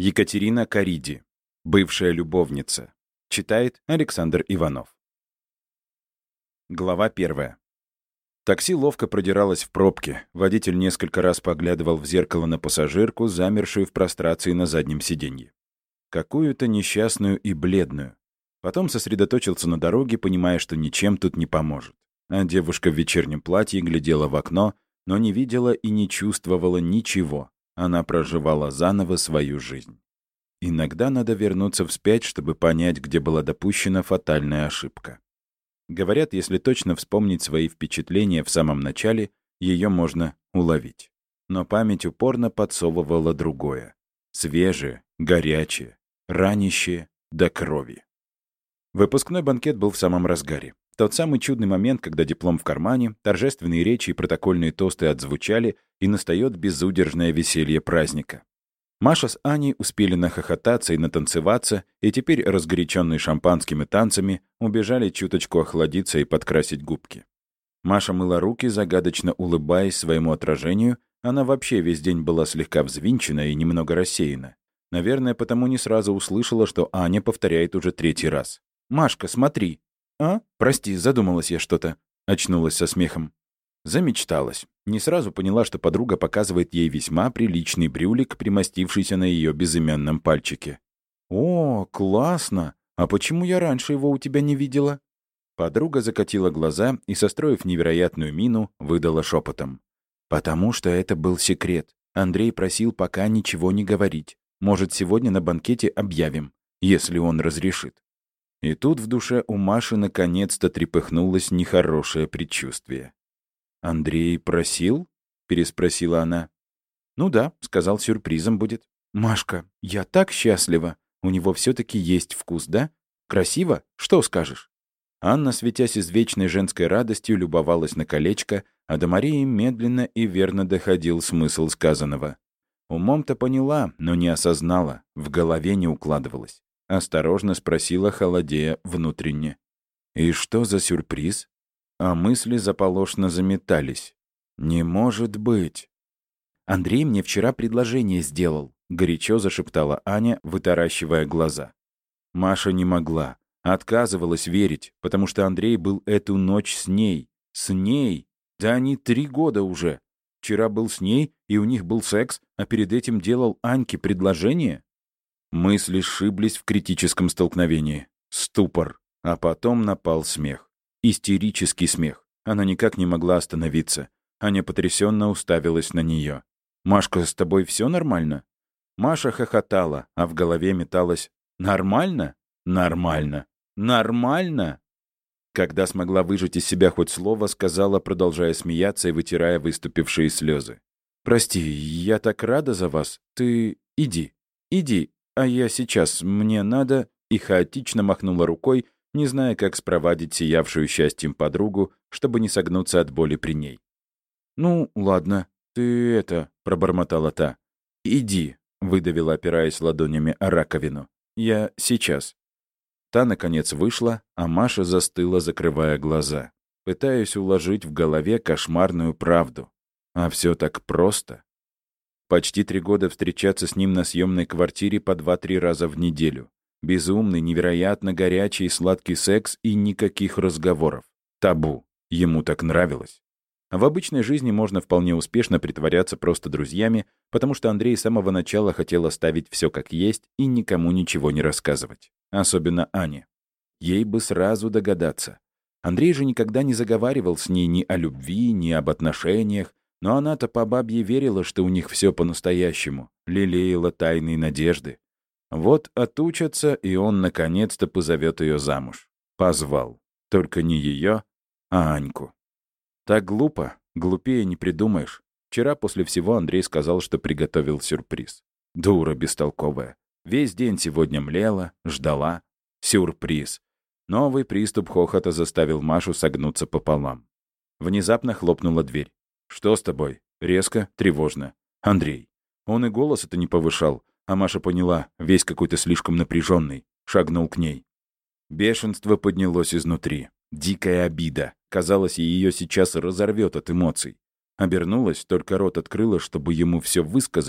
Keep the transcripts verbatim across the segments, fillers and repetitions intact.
Екатерина Кариди. Бывшая любовница. Читает Александр Иванов. Глава первая. Такси ловко продиралось в пробке. Водитель несколько раз поглядывал в зеркало на пассажирку, замершую в прострации на заднем сиденье. Какую-то несчастную и бледную. Потом сосредоточился на дороге, понимая, что ничем тут не поможет. А девушка в вечернем платье глядела в окно, но не видела и не чувствовала ничего. Она проживала заново свою жизнь. Иногда надо вернуться вспять, чтобы понять, где была допущена фатальная ошибка. Говорят, если точно вспомнить свои впечатления в самом начале, ее можно уловить. Но память упорно подсовывала другое. Свежее, горячее, ранящее до крови. Выпускной банкет был в самом разгаре. Тот самый чудный момент, когда диплом в кармане, торжественные речи и протокольные тосты отзвучали, и настает безудержное веселье праздника. Маша с Аней успели нахохотаться и натанцеваться, и теперь, разгоряченные шампанскими танцами, убежали чуточку охладиться и подкрасить губки. Маша мыла руки, загадочно улыбаясь своему отражению. Она вообще весь день была слегка взвинчена и немного рассеяна. Наверное, потому не сразу услышала, что Аня повторяет уже третий раз. «Машка, смотри!» «А? Прости, задумалась я что-то», — очнулась со смехом. Замечталась. Не сразу поняла, что подруга показывает ей весьма приличный брюлик, примостившийся на ее безымянном пальчике. «О, классно! А почему я раньше его у тебя не видела?» Подруга закатила глаза и, состроив невероятную мину, выдала шепотом. «Потому что это был секрет. Андрей просил пока ничего не говорить. Может, сегодня на банкете объявим, если он разрешит». И тут в душе у Маши наконец-то трепыхнулось нехорошее предчувствие. «Андрей просил?» — переспросила она. «Ну да», — сказал, сюрпризом будет. «Машка, я так счастлива. У него все-таки есть вкус, да? Красиво? Что скажешь?» Анна, светясь извечной женской радостью, любовалась на колечко, а до Марии медленно и верно доходил смысл сказанного. Умом-то поняла, но не осознала, в голове не укладывалось. Осторожно спросила, холодея внутренне. «И что за сюрприз?» А мысли заполошно заметались. «Не может быть!» «Андрей мне вчера предложение сделал», — горячо зашептала Аня, вытаращивая глаза. Маша не могла, отказывалась верить, потому что Андрей был эту ночь с ней. С ней! Да они три года уже. Вчера был с ней, и у них был секс, а перед этим делал Аньке предложение? Мысли сшиблись в критическом столкновении. Ступор. А потом напал смех. Истерический смех. Она никак не могла остановиться. Аня потрясенно уставилась на нее. «Машка, с тобой все нормально?» Маша хохотала, а в голове металась «Нормально? Нормально. Нормально?» Когда смогла выжать из себя хоть слово, сказала, продолжая смеяться и вытирая выступившие слезы. «Прости, я так рада за вас. Ты иди, иди, а я сейчас, мне надо...» И хаотично махнула рукой, не зная, как спровадить сиявшую счастьем подругу, чтобы не согнуться от боли при ней. «Ну, ладно, ты это...» — пробормотала та. «Иди», — выдавила, опираясь ладонями о раковину. «Я сейчас». Та, наконец, вышла, а Маша застыла, закрывая глаза, пытаясь уложить в голове кошмарную правду. А все так просто. Почти три года встречаться с ним на съемной квартире по два-три раза в неделю. Безумный, невероятно горячий и сладкий секс и никаких разговоров. Табу. Ему так нравилось. В обычной жизни можно вполне успешно притворяться просто друзьями, потому что Андрей с самого начала хотел оставить все как есть и никому ничего не рассказывать. Особенно Ане. Ей бы сразу догадаться. Андрей же никогда не заговаривал с ней ни о любви, ни об отношениях, но она-то по бабье верила, что у них все по-настоящему, лелеяла тайные надежды. Вот отучатся, и он наконец-то позовет ее замуж. Позвал. Только не ее, а Аньку. Так глупо, глупее не придумаешь. Вчера после всего Андрей сказал, что приготовил сюрприз. Дура бестолковая. Весь день сегодня млела, ждала. Сюрприз. Новый приступ хохота заставил Машу согнуться пополам. Внезапно хлопнула дверь. «Что с тобой?» Резко, тревожно. «Андрей». Он и голос это не повышал, а Маша поняла, весь какой-то слишком напряженный. Шагнул к ней. Бешенство поднялось изнутри. Дикая обида. Казалось, ее сейчас разорвет от эмоций. Обернулась, только рот открыла, чтобы ему все высказать,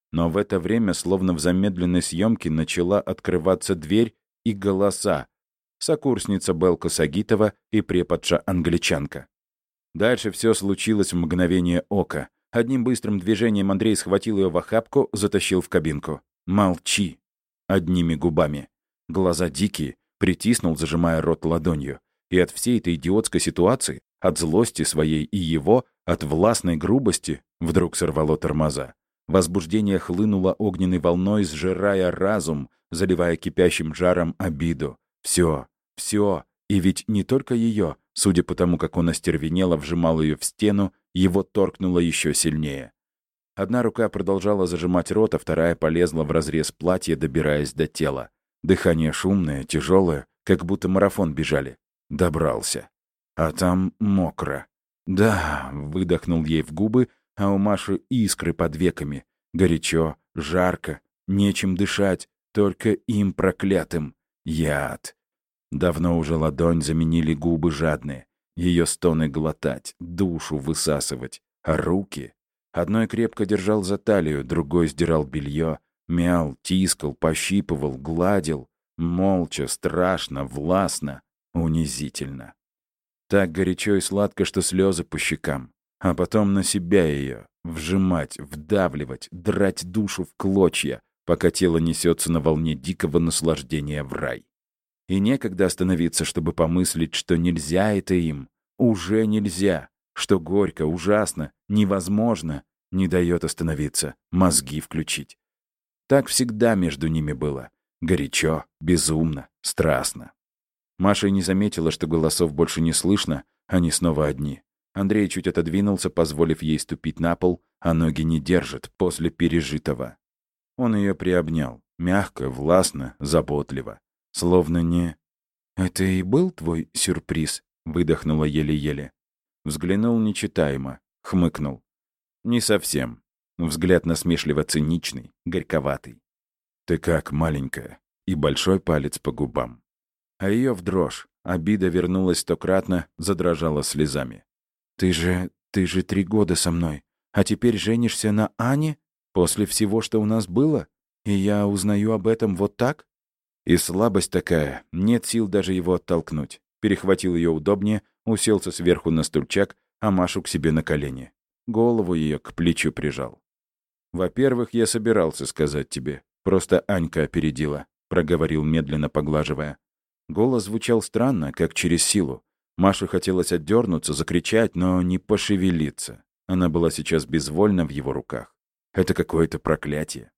Но в это время, словно в замедленной съемке, начала открываться дверь и голоса. Сокурсница Белка Сагитова и преподша-англичанка. Дальше все случилось в мгновение ока. Одним быстрым движением Андрей схватил ее в охапку, затащил в кабинку. «Молчи!» Одними губами. Глаза дикие, притиснул, зажимая рот ладонью. И от всей этой идиотской ситуации, от злости своей и его, от властной грубости, вдруг сорвало тормоза. Возбуждение хлынуло огненной волной, сжирая разум, заливая кипящим жаром обиду. Все, все. И ведь не только ее, судя по тому, как он остервенело вжимал ее в стену, его торкнуло еще сильнее. Одна рука продолжала зажимать рот, а вторая полезла в разрез платья, добираясь до тела. Дыхание шумное, тяжелое, как будто марафон бежали. Добрался. А там мокро. «Да», — выдохнул ей в губы, а у Маши искры под веками. Горячо, жарко, нечем дышать, только им проклятым. Яд. Давно уже ладонь заменили губы жадные. Ее стоны глотать, душу высасывать. А руки... Одной крепко держал за талию, другой сдирал белье, мял, тискал, пощипывал, гладил. Молча, страшно, властно, унизительно. Так горячо и сладко, что слезы по щекам. А потом на себя ее вжимать, вдавливать, драть душу в клочья, пока тело несется на волне дикого наслаждения в рай. И некогда остановиться, чтобы помыслить, что нельзя это им. Уже нельзя. Что горько, ужасно, невозможно, не дает остановиться, мозги включить. Так всегда между ними было. Горячо, безумно, страстно. Маша и не заметила, что голосов больше не слышно, они снова одни. Андрей чуть отодвинулся, позволив ей ступить на пол, а ноги не держат после пережитого. Он ее приобнял, мягко, властно, заботливо. Словно не... «Это и был твой сюрприз?» — выдохнула еле-еле. Взглянул нечитаемо, хмыкнул. «Не совсем». Взгляд насмешливо-циничный, горьковатый. «Ты как, маленькая?» И большой палец по губам. А ее в дрожь. Обида вернулась стократно, задрожала слезами. «Ты же... ты же три года со мной. А теперь женишься на Ане? После всего, что у нас было? И я узнаю об этом вот так?» И слабость такая, нет сил даже его оттолкнуть. Перехватил ее удобнее, уселся сверху на стульчак, а Машу к себе на колени. Голову ее к плечу прижал. «Во-первых, я собирался сказать тебе. Просто Анька опередила», — проговорил, медленно поглаживая. Голос звучал странно, как через силу. Маше хотелось отдернуться, закричать, но не пошевелиться. Она была сейчас безвольна в его руках. Это какое-то проклятие.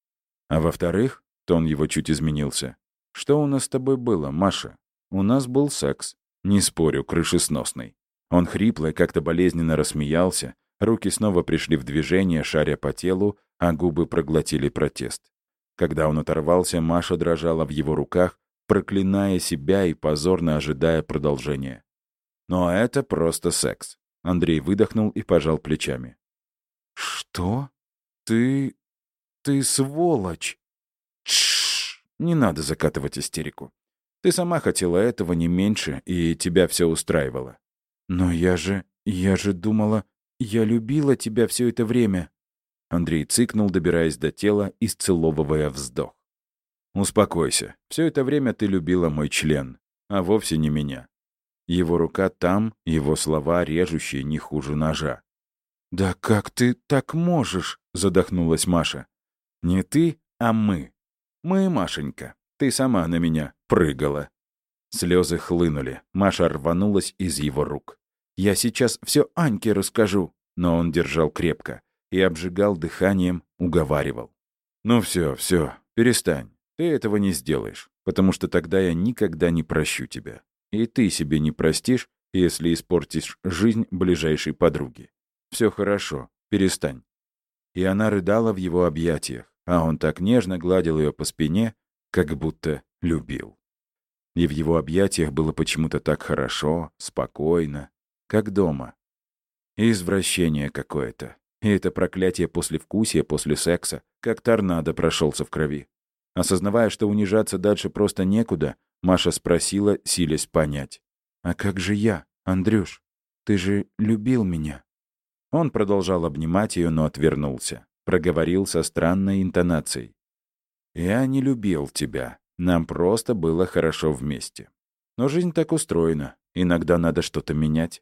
А во-вторых, тон его чуть изменился. «Что у нас с тобой было, Маша? У нас был секс. Не спорю, крышесносный». Он хрипло и как-то болезненно рассмеялся. Руки снова пришли в движение, шаря по телу, а губы проглотили протест. Когда он оторвался, Маша дрожала в его руках, проклиная себя и позорно ожидая продолжения. «Но это просто секс». Андрей выдохнул и пожал плечами. «Что? Ты... ты сволочь!» «Тш! Не надо закатывать истерику. Ты сама хотела этого не меньше, и тебя все устраивало». «Но я же... я же думала... я любила тебя все это время». Андрей цыкнул, добираясь до тела и сцеловывая вздох. «Успокойся. Все это время ты любила мой член, а вовсе не меня». Его рука там, его слова режущие не хуже ножа. «Да как ты так можешь?» — задохнулась Маша. «Не ты, а мы. Мы, Машенька. Ты сама на меня прыгала». Слезы хлынули. Маша рванулась из его рук. «Я сейчас все Аньке расскажу». Но он держал крепко и обжигал дыханием, уговаривал. «Ну все, все, перестань. Ты этого не сделаешь, потому что тогда я никогда не прощу тебя. И ты себе не простишь, если испортишь жизнь ближайшей подруги. Все хорошо, перестань». И она рыдала в его объятиях, а он так нежно гладил ее по спине, как будто любил. И в его объятиях было почему-то так хорошо, спокойно, как дома. Извращение какое-то. И это проклятие послевкусия после секса, как торнадо прошелся в крови. Осознавая, что унижаться дальше просто некуда, Маша спросила, силясь понять. «А как же я, Андрюш? Ты же любил меня?» Он продолжал обнимать ее, но отвернулся. проговорил со странной интонацией. «Я не любил тебя. Нам просто было хорошо вместе. Но жизнь так устроена. Иногда надо что-то менять».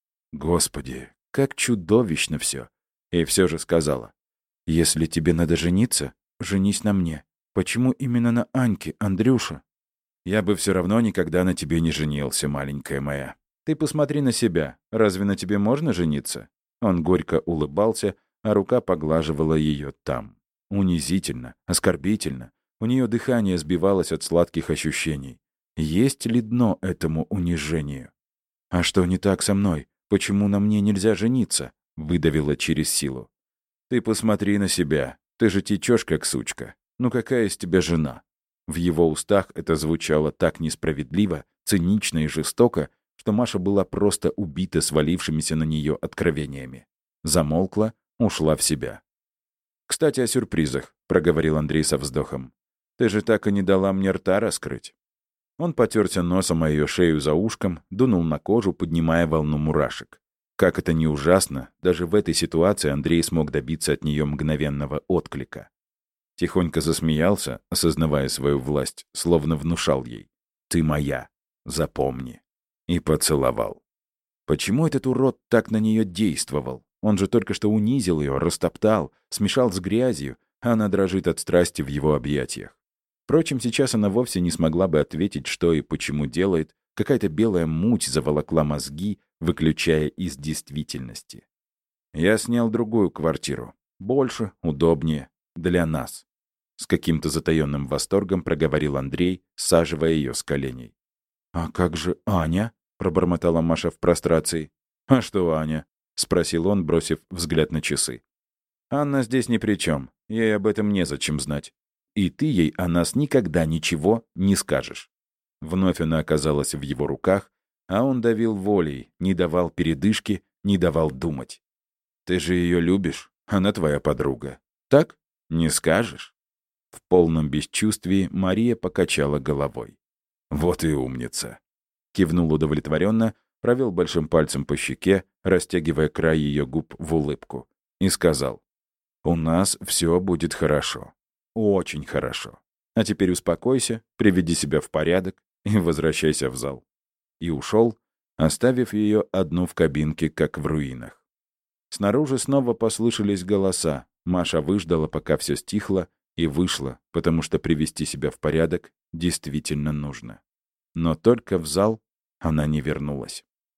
Господи, как чудовищно все. И все же сказала. «Если тебе надо жениться, женись на мне. Почему именно на Аньке, Андрюша?» «Я бы все равно никогда на тебе не женился, маленькая моя. Ты посмотри на себя. Разве на тебе можно жениться?» Он горько улыбался, а рука поглаживала ее там. Унизительно, оскорбительно. У нее дыхание сбивалось от сладких ощущений. Есть ли дно этому унижению? «А что не так со мной? Почему на мне нельзя жениться?» — выдавила через силу. «Ты посмотри на себя. Ты же течешь, как сучка. Ну какая из тебя жена?» В его устах это звучало так несправедливо, цинично и жестоко, что Маша была просто убита свалившимися на нее откровениями. Замолкла, ушла в себя. «Кстати, о сюрпризах», — проговорил Андрей со вздохом. «Ты же так и не дала мне рта раскрыть». Он потерся носом о ее шею за ушком, дунул на кожу, поднимая волну мурашек. Как это ни ужасно, даже в этой ситуации Андрей смог добиться от нее мгновенного отклика. Тихонько засмеялся, осознавая свою власть, словно внушал ей: «Ты моя, запомни». И поцеловал. Почему этот урод так на нее действовал? Он же только что унизил ее, растоптал, смешал с грязью, а она дрожит от страсти в его объятиях. Впрочем, сейчас она вовсе не смогла бы ответить, что и почему делает. Какая-то белая муть заволокла мозги, выключая из действительности. «Я снял другую квартиру. Больше, удобнее. Для нас». С каким-то затаённым восторгом проговорил Андрей, саживая ее с коленей. «А как же Аня?» — пробормотала Маша в прострации. «А что Аня?» — спросил он, бросив взгляд на часы. «Анна здесь ни при чем. Ей об этом незачем знать. И ты ей о нас никогда ничего не скажешь». Вновь она оказалась в его руках, а он давил волей, не давал передышки, не давал думать. «Ты же ее любишь, она твоя подруга. Так? Не скажешь?» В полном бесчувствии Мария покачала головой. «Вот и умница!» Кивнул удовлетворенно, провел большим пальцем по щеке, растягивая край ее губ в улыбку, и сказал: «У нас все будет хорошо. Очень хорошо. А теперь успокойся, приведи себя в порядок и возвращайся в зал». И ушел, оставив ее одну в кабинке, как в руинах. Снаружи снова послышались голоса. Маша выждала, пока все стихло, и вышла, потому что привести себя в порядок действительно нужно. Но только в зал она не вернулась.